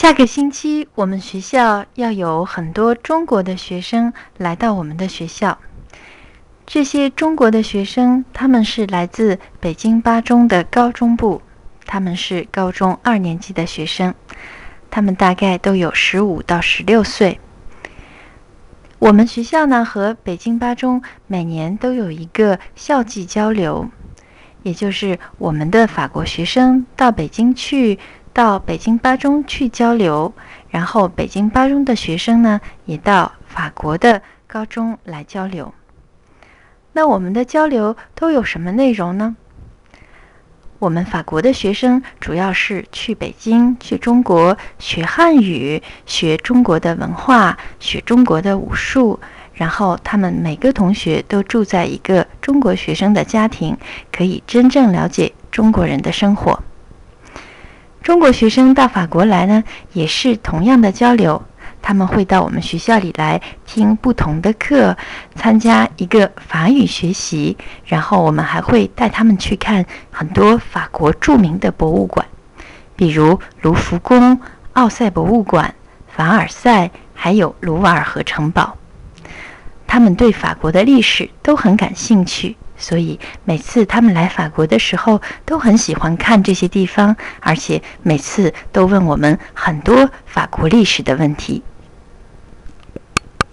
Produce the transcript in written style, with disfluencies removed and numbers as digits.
下个星期，我们学校要有很多中国的学生来到我们的学校。这些中国的学生，他们是来自北京八中的高中部，他们是高中2年级的学生，他们大概都有15到16岁。我们学校呢和北京八中每年都有一个校际交流，也就是我们的法国学生到北京去，到北京八中去交流，然后北京八中的学生呢也到法国的高中来交流。那我们的交流都有什么内容呢？我们法国的学生主要是去北京、去中国学汉语、学中国的文化、学中国的武术，然后他们每个同学都住在一个中国学生的家庭，可以真正了解中国人的生活。中国学生到法国来呢，也是同样的交流，他们会到我们学校里来听不同的课，参加一个法语学习，然后我们还会带他们去看很多法国著名的博物馆，比如卢浮宫、奥赛博物馆、凡尔赛，还有卢瓦尔河城堡。他们对法国的历史都很感兴趣，所以每次他们来法国的时候都很喜欢看这些地方，而且每次都问我们很多法国历史的问题。